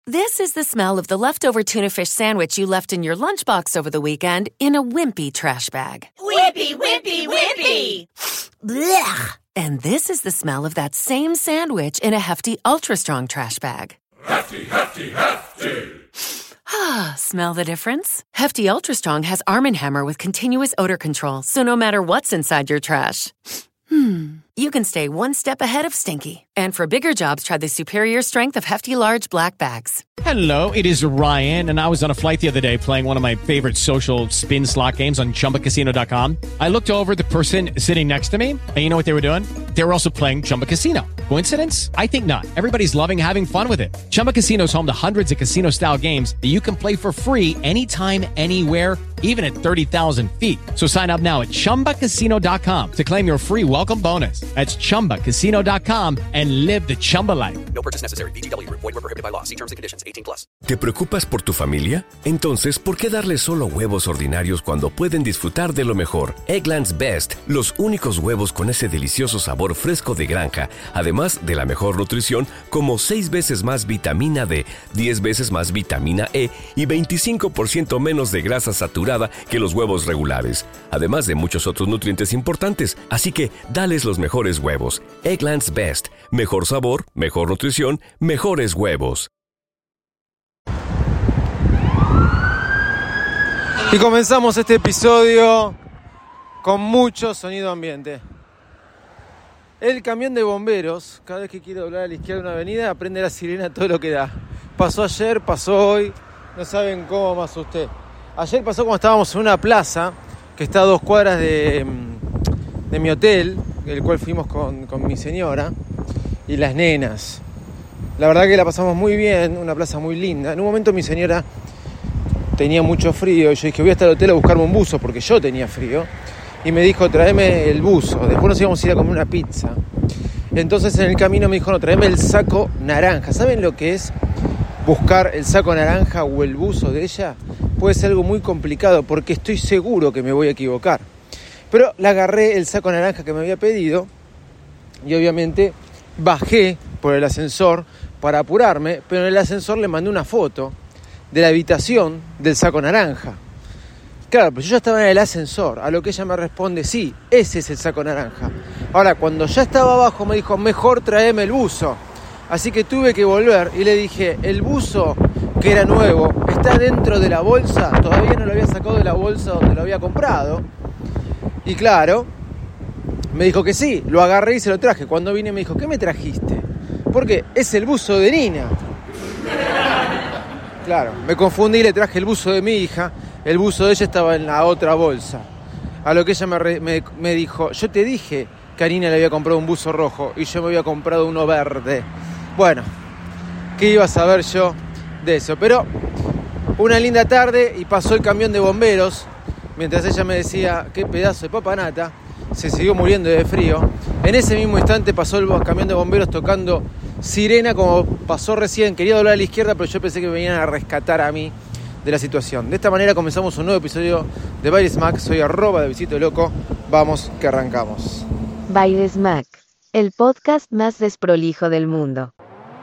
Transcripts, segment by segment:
This is the smell of the leftover tuna fish sandwich you left in your lunchbox over the weekend in a wimpy trash bag. Wimpy, wimpy, wimpy! Blech! And this is the smell of that same sandwich in a Hefty Ultra Strong trash bag. Hefty, hefty, hefty! Ah, smell the difference? Hefty Ultra Strong has Arm & Hammer with continuous odor control, so no matter what's inside your trash, you can stay one step ahead of stinky. And for bigger jobs, try the superior strength of Hefty Large Black Bags. Hello, it is Ryan, and I was on a flight the other day playing one of my favorite social spin slot games on ChumbaCasino.com. I looked over at the person sitting next to me, and you know what they were doing? They were also playing Chumba Casino. Coincidence? I think not. Everybody's loving having fun with it. Chumba Casino is home to hundreds of casino-style games that you can play for free anytime, anywhere, even at 30,000 feet. So sign up now at ChumbaCasino.com to claim your free welcome bonus. That's ChumbaCasino.com and live the Chumba life. No purchase necessary. VGW Group. Void where prohibited by law. See terms and conditions. 18+. ¿Te preocupas por tu familia? Entonces, ¿por qué darles solo huevos ordinarios cuando pueden disfrutar de lo mejor? Eggland's Best, los únicos huevos con ese delicioso sabor fresco de granja, además de la mejor nutrición, como 6 veces más vitamina D, 10 veces más vitamina E y 25% menos de grasa saturada que los huevos regulares, además de muchos otros nutrientes importantes. Así que, dales los mejores huevos. Eggland's Best. Mejor sabor, mejor nutrición, mejores huevos. Y comenzamos este episodio con mucho sonido ambiente. El camión de bomberos, cada vez que quiere doblar a la izquierda de una avenida, prende la sirena todo lo que da. Pasó ayer, pasó hoy, no saben cómo me asusté. Ayer pasó cuando estábamos en una plaza que está a 2 cuadras de mi hotel, el cual fuimos con mi señora y las nenas. La verdad que la pasamos muy bien, una plaza muy linda. En un momento mi señora tenía mucho frío y yo dije, voy hasta el hotel a buscarme un buzo porque yo tenía frío. Y me dijo, tráeme el buzo. Después nos íbamos a ir a comer una pizza. Entonces en el camino me dijo, no, tráeme el saco naranja. ¿Saben lo que es buscar el saco naranja o el buzo de ella? Puede ser algo muy complicado porque estoy seguro que me voy a equivocar. Pero le agarré el saco naranja que me había pedido y obviamente bajé por el ascensor para apurarme, pero en el ascensor le mandé una foto de la habitación del saco naranja. Claro, pero yo ya estaba en el ascensor, a lo que ella me responde, sí, ese es el saco naranja. Ahora, cuando ya estaba abajo me dijo, mejor tráeme el buzo. Así que tuve que volver y le dije, el buzo, que era nuevo, está dentro de la bolsa, todavía no lo había sacado de la bolsa donde lo había comprado. Y claro, me dijo que sí, lo agarré y se lo traje. Cuando vine me dijo, ¿qué me trajiste? Porque es el buzo de Nina. Claro, me confundí y le traje el buzo de mi hija. El buzo de ella estaba en la otra bolsa. A lo que ella me dijo, yo te dije que a Nina le había comprado un buzo rojo y yo me había comprado uno verde. Bueno, ¿qué iba a saber yo de eso? Pero una linda tarde y pasó el camión de bomberos. Mientras ella me decía, qué pedazo de papanata, se siguió muriendo de frío. En ese mismo instante pasó el camión de bomberos tocando sirena como pasó recién. Quería doblar a la izquierda, pero yo pensé que venían a rescatar a mí de la situación. De esta manera comenzamos un nuevo episodio de Baires Mac. Soy @ de Visito Loco. Vamos que arrancamos. Baires Mac, el podcast más desprolijo del mundo.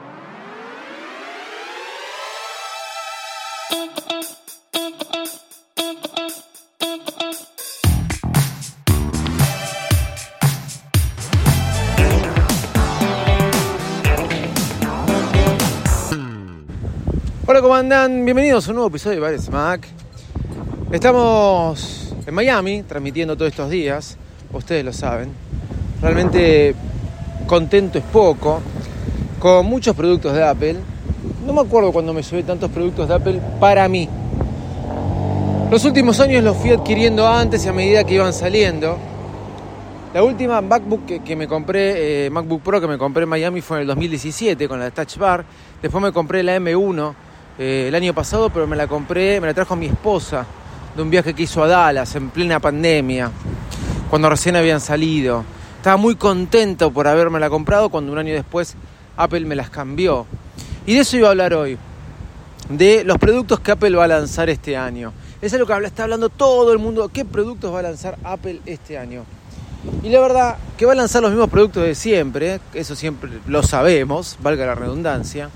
Hola, ¿cómo andan? Bienvenidos a un nuevo episodio de Baires Mac. Estamos en Miami transmitiendo todos estos días, ustedes lo saben. Realmente contento es poco, con muchos productos de Apple. No me acuerdo cuando me llevé tantos productos de Apple para mí. Los últimos años los fui adquiriendo antes y a medida que iban saliendo. La última MacBook que me compré, MacBook Pro que me compré en Miami fue en el 2017 con la Touch Bar. Después me compré la M1 el año pasado, pero me la trajo mi esposa de un viaje que hizo a Dallas en plena pandemia, cuando recién habían salido. Estaba muy contento por habérmela comprado cuando un año después Apple me las cambió. Y de eso iba a hablar hoy, de los productos que Apple va a lanzar este año. Es algo que está hablando todo el mundo, ¿qué productos va a lanzar Apple este año? Y la verdad que va a lanzar los mismos productos de siempre, eso siempre lo sabemos, valga la redundancia.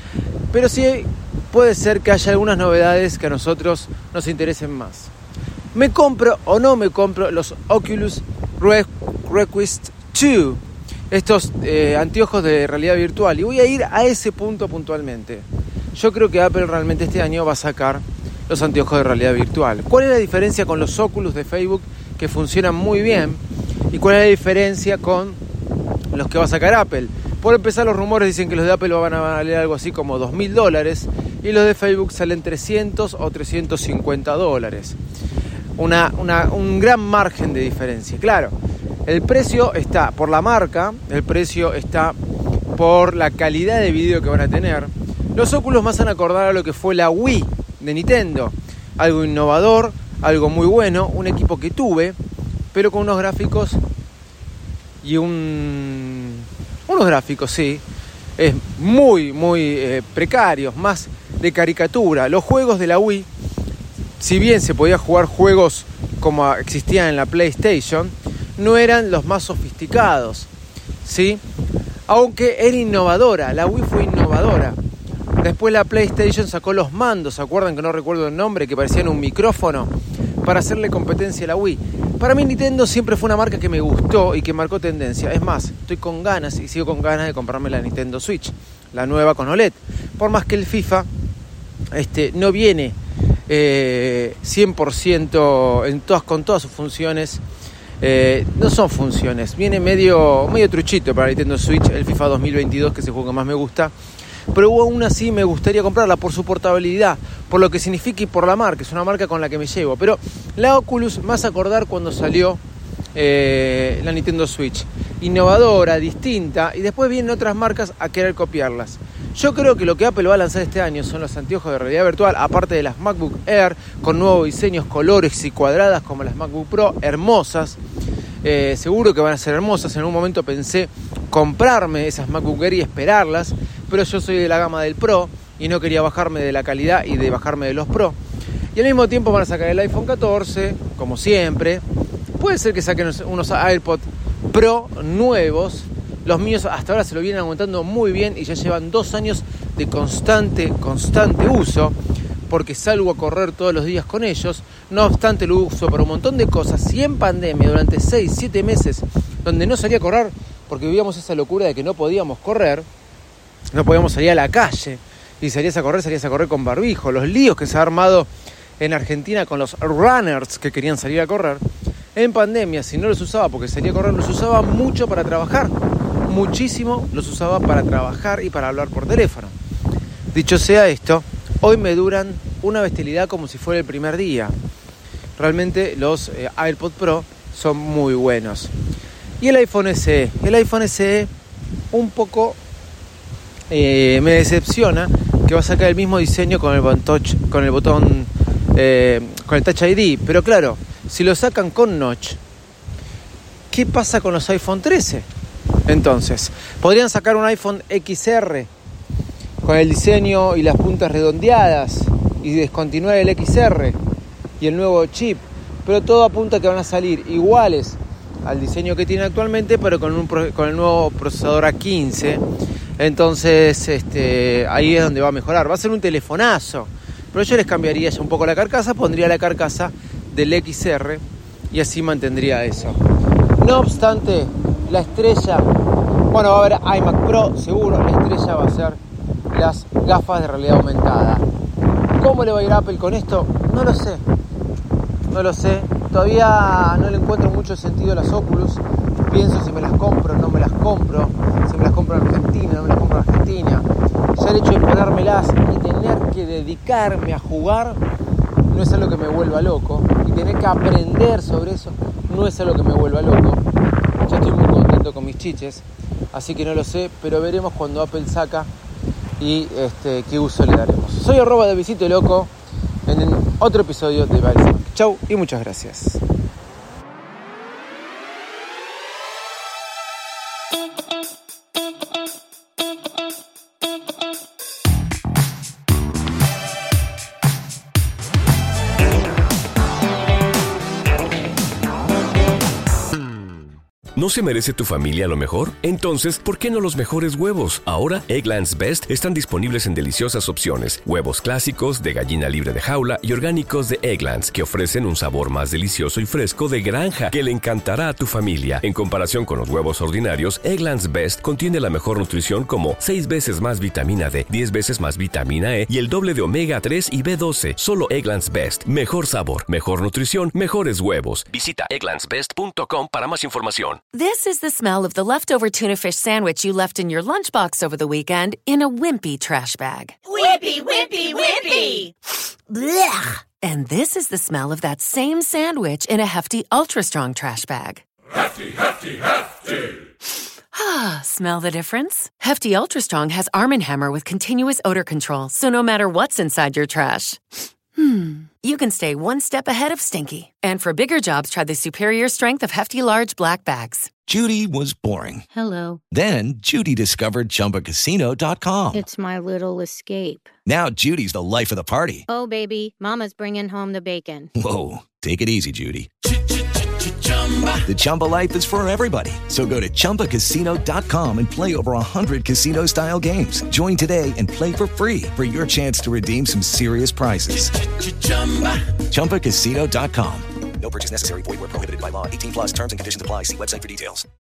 pero sí puede ser que haya algunas novedades que a nosotros nos interesen más. ¿Me compro o no me compro los Oculus Quest 2? Estos anteojos de realidad virtual. Y voy a ir a ese punto puntualmente. Yo creo que Apple realmente este año va a sacar los anteojos de realidad virtual. ¿Cuál es la diferencia con los Oculus de Facebook, que funcionan muy bien? ¿Y cuál es la diferencia con los que va a sacar Apple? Por empezar, los rumores dicen que los de Apple van a valer algo así como $2.000 y los de Facebook salen $300 o $350. Un gran margen de diferencia. Claro, el precio está por la marca, el precio está por la calidad de video que van a tener. Los Oculus más van a acordar a lo que fue la Wii de Nintendo. Algo innovador, algo muy bueno, un equipo que tuve, pero con unos gráficos y unos gráficos, sí, es muy precarios, más de caricatura. Los juegos de la Wii, si bien se podía jugar juegos como existían en la PlayStation, no eran los más sofisticados, ¿sí? Aunque era innovadora, la Wii fue innovadora. Después la PlayStation sacó los mandos, ¿se acuerdan que no recuerdo el nombre? Que parecían un micrófono para hacerle competencia a la Wii. Para mí Nintendo siempre fue una marca que me gustó y que marcó tendencia. Es más, estoy con ganas y sigo con ganas de comprarme la Nintendo Switch, la nueva con OLED. Por más que el FIFA no viene 100% con todas sus funciones. No son funciones, viene medio truchito para Nintendo Switch el FIFA 2022, que es el juego que más me gusta. Pero aún así me gustaría comprarla por su portabilidad, por lo que significa y por la marca. Es una marca con la que me llevo. Pero la Oculus me hace acordar cuando salió la Nintendo Switch. Innovadora, distinta, y después vienen otras marcas a querer copiarlas. Yo creo que lo que Apple va a lanzar este año son los anteojos de realidad virtual, aparte de las MacBook Air, con nuevos diseños, colores y cuadradas como las MacBook Pro, hermosas. Seguro que van a ser hermosas. En un momento pensé comprarme esas MacBook Air y esperarlas, pero yo soy de la gama del Pro y no quería bajarme de la calidad y de bajarme de los Pro. Y al mismo tiempo van a sacar el iPhone 14, como siempre. Puede ser que saquen unos AirPods Pro nuevos. Los míos hasta ahora se lo vienen aguantando muy bien y ya llevan 2 años de constante uso, porque salgo a correr todos los días con ellos. No obstante, lo uso para un montón de cosas. Y en pandemia, durante 6-7 meses, donde no salía a correr, porque vivíamos esa locura de que no podíamos correr, no podíamos salir a la calle, y salías a correr con barbijo. Los líos que se ha armado en Argentina con los runners que querían salir a correr. En pandemia, si no los usaba porque salía a correr, los usaba mucho para trabajar. Muchísimo los usaba para trabajar y para hablar por teléfono. Dicho sea esto, hoy me duran una bestialidad como si fuera el primer día. Realmente los AirPods Pro son muy buenos. Y el iPhone SE un poco me decepciona, que va a sacar el mismo diseño con el Touch ID. Pero claro, si lo sacan con notch, ¿qué pasa con los iPhone 13? Entonces, podrían sacar un iPhone XR con el diseño y las puntas redondeadas y descontinuar el XR y el nuevo chip, pero todo apunta a que van a salir iguales al diseño que tienen actualmente, pero con el nuevo procesador A15. Entonces ahí es donde va a mejorar. Va a ser un telefonazo, pero yo les cambiaría ya un poco la carcasa, pondría la carcasa del XR y así mantendría eso. No obstante, la estrella, bueno, va a haber iMac Pro, seguro. La estrella va a ser las gafas de realidad aumentada. ¿Cómo le va a ir a Apple con esto? No lo sé. Todavía no le encuentro mucho sentido a las Oculus. Pienso si me las compro o no me las compro. Si me las compro en Argentina, no me las compro en Argentina. Ya el hecho de ponérmelas y tener que dedicarme a jugar no es algo que me vuelva loco. Y tener que aprender sobre eso no es algo que me vuelva loco. Yo estoy muy contento con mis chiches, así que no lo sé, pero veremos cuando Apple saca y qué uso le daremos. Soy @devisitoloco en otro episodio de Balsam. Chau y muchas gracias. ¿No se merece tu familia lo mejor? Entonces, ¿por qué no los mejores huevos? Ahora, Eggland's Best están disponibles en deliciosas opciones. Huevos clásicos, de gallina libre de jaula y orgánicos de Eggland's, que ofrecen un sabor más delicioso y fresco de granja que le encantará a tu familia. En comparación con los huevos ordinarios, Eggland's Best contiene la mejor nutrición como 6 veces más vitamina D, 10 veces más vitamina E y el doble de omega 3 y B12. Solo Eggland's Best. Mejor sabor, mejor nutrición, mejores huevos. Visita egglandsbest.com para más información. This is the smell of the leftover tuna fish sandwich you left in your lunchbox over the weekend in a wimpy trash bag. Wimpy, wimpy, wimpy! Blech! And this is the smell of that same sandwich in a Hefty Ultra Strong trash bag. Hefty, hefty, hefty. Ah, smell the difference? Hefty Ultra Strong has Arm & Hammer with continuous odor control, so no matter what's inside your trash, you can stay one step ahead of stinky. And for bigger jobs, try the superior strength of Hefty Large Black Bags. Judy was boring. Hello. Then Judy discovered ChumbaCasino.com. It's my little escape. Now Judy's the life of the party. Oh, baby, mama's bringing home the bacon. Whoa, take it easy, Judy. The Chumba life is for everybody. So go to ChumbaCasino.com and play over 100 casino-style games. Join today and play for free for your chance to redeem some serious prizes. ChumbaCasino.com. No purchase necessary. Void where prohibited by law. 18 plus terms and conditions apply. See website for details.